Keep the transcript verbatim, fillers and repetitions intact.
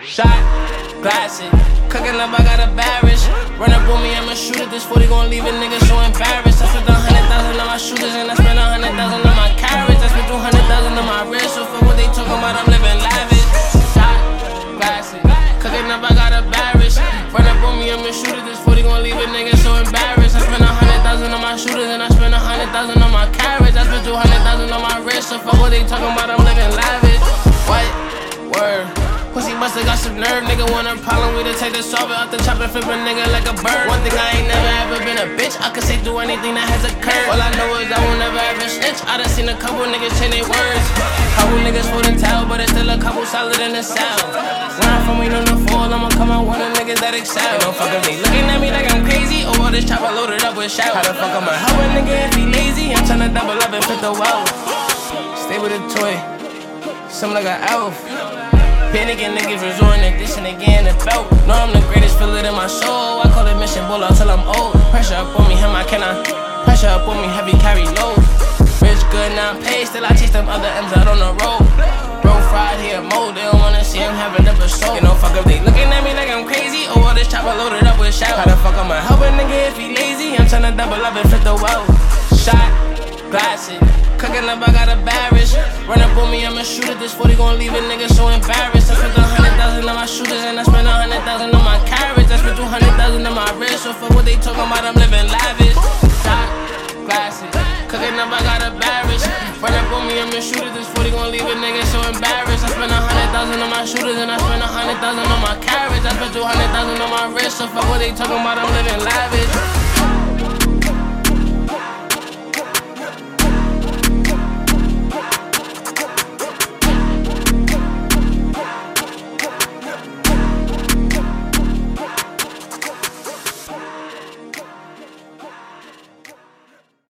Shot, glass it. Cooking up, I got a barrage. Run up on me, I'ma shoot it. This forty gon' leave a nigga so embarrassed. I spent a hundred thousand on my shooters and I spent a hundred thousand on my carriage. I spent two hundred thousand on my wrist. So for what they talking about, I'm living lavish. Shot, glass it. Cooking up, I got a barrage. Run up on me, I'ma shoot it. This forty gon' leave a nigga so embarrassed. I spent a hundred thousand on my shooters and I spent a hundred thousand on my carriage. I spent two hundred thousand on my wrist. So for what they talking about, I'm living lavish. What? Word. Pussy buster got some nerve, nigga want a problem, we done take the solver out the chopper, flip a nigga like a bird. One thing, I ain't never ever been a bitch, I could say do anything that has a curve. All I know is I won't never ever snitch, I done seen a couple niggas change their words. Couple niggas hold and tell, but it's still a couple solid in the cell. Run from me on the fall, I'ma come out one of the niggas that excel. Don't fuck with me, looking at me like I'm crazy, or all this chopper loaded up with shout. How the fuck I'ma help a nigga if he lazy, I'm tryna double up and fit the wealth. Stay with a toy, something like an elf. Panicking niggas resorting to this and again and felt. Know I'm the greatest, feel it in my soul. I call it mission bull out till I'm old. Pressure up on me, him I cannot. Pressure up on me, heavy carry load. Rich good, now paid, still I chase them other M's out on the road. Bro fried here, mold, they don't wanna see him have an episode. You know, fuck if they looking at me like I'm crazy, or all this chopper loaded up with shout. How the fuck I'ma help a nigga if he lazy? I'm tryna double up and fit the well. Shot, glass it. Cooking up, I got a barrage. Run up on me, I'ma shoot it. This forty gon' leave a nigga so embarrassed. I spent a hundred thousand on my shooters and I spent a hundred thousand on my carriage. I spent two hundred thousand on my wrist. So for what they talking about, I'm living lavish. Shot, glass it. Cooking up, I got a barrage. Run up on me, I'ma shoot it. This forty gon' leave a nigga so embarrassed. I spent a hundred thousand on my shooters and I spent a hundred thousand on my carriage. I spent two hundred thousand on my wrist. So for what they talking about, I'm living lavish.